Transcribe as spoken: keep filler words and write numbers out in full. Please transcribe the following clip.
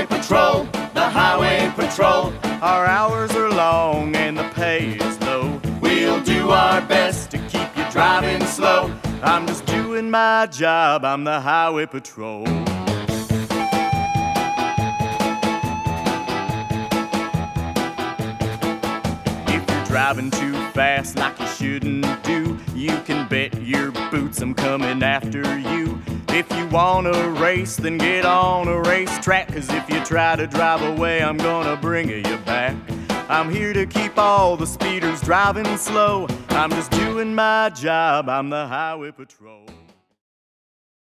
Highway Patrol, the Highway Patrol. Our hours are long and the pay is low. We'll do our best to keep you driving slow. I'm just doing my job, I'm the Highway Patrol. If you're driving too fast like you shouldn't do, you can bet your boots I'm coming after you. If you want to race, then get on a racetrack, 'cause if you try to drive away, I'm gonna bring you back. I'm here to keep all the speeders driving slow. I'm just doing my job, I'm the Highway Patrol.